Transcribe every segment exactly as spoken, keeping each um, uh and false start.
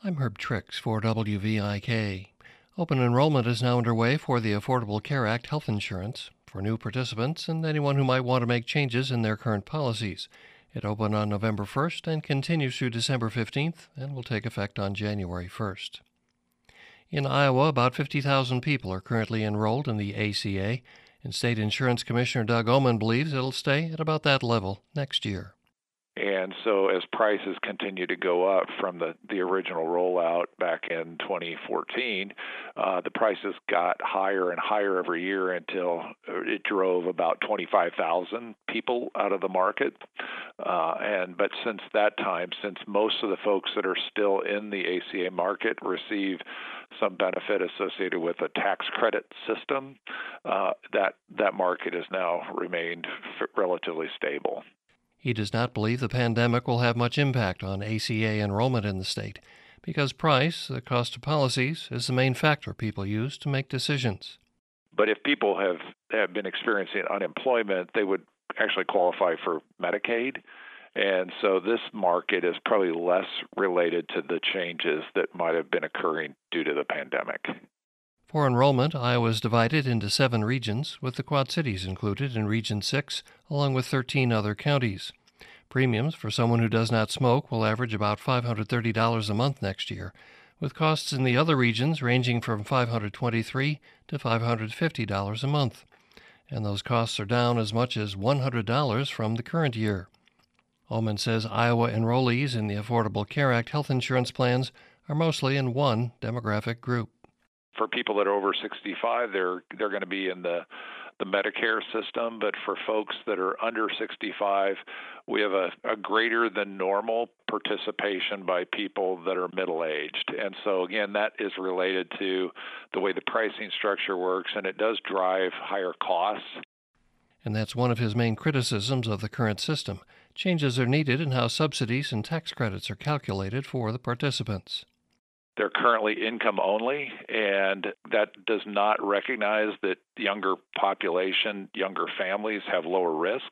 I'm Herb Trix for W V I K. Open enrollment is now underway for the Affordable Care Act health insurance for new participants and anyone who might want to make changes in their current policies. It opened on November first and continues through December fifteenth and will take effect on January first. In Iowa, about fifty thousand people are currently enrolled in the A C A, and State Insurance Commissioner Doug Omen believes it'll stay at about that level next year. And so as prices continue to go up from the, the original rollout back in twenty fourteen, uh, the prices got higher and higher every year until it drove about twenty-five thousand people out of the market. Uh, and but since that time, since most of the folks that are still in the A C A market receive some benefit associated with a tax credit system, uh, that, that market has now remained f- relatively stable. He does not believe the pandemic will have much impact on A C A enrollment in the state because price, the cost of policies, is the main factor people use to make decisions. But if people have, have been experiencing unemployment, they would actually qualify for Medicaid. And so this market is probably less related to the changes that might have been occurring due to the pandemic. For enrollment, Iowa is divided into seven regions, with the Quad Cities included in Region six, along with thirteen other counties. Premiums for someone who does not smoke will average about five hundred thirty dollars a month next year, with costs in the other regions ranging from five hundred twenty-three dollars to five hundred fifty dollars a month. And those costs are down as much as one hundred dollars from the current year. Omen says Iowa enrollees in the Affordable Care Act health insurance plans are mostly in one demographic group. For people that are over sixty-five, they're they're going to be in the, the Medicare system. But for folks that are under sixty-five, we have a, a greater than normal participation by people that are middle-aged. And so, again, that is related to the way the pricing structure works, and it does drive higher costs. And that's one of his main criticisms of the current system. Changes are needed in how subsidies and tax credits are calculated for the participants. They're currently income only, and that does not recognize that younger population, younger families have lower risk.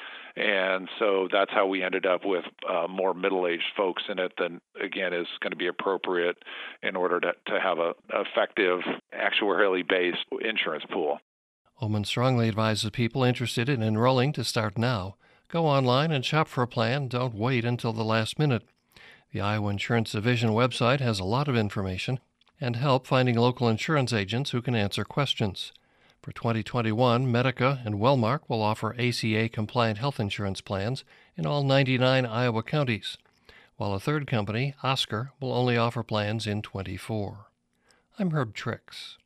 And so that's how we ended up with uh, more middle-aged folks in it than, again, is going to be appropriate in order to, to have an effective, actuarially-based insurance pool. Omen strongly advises people interested in enrolling to start now. Go online and shop for a plan. Don't wait until the last minute. The Iowa Insurance Division website has a lot of information and help finding local insurance agents who can answer questions. For twenty twenty-one, Medica and Wellmark will offer A C A-compliant health insurance plans in all ninety-nine Iowa counties, while a third company, Oscar, will only offer plans in twenty-four. I'm Herb Trix.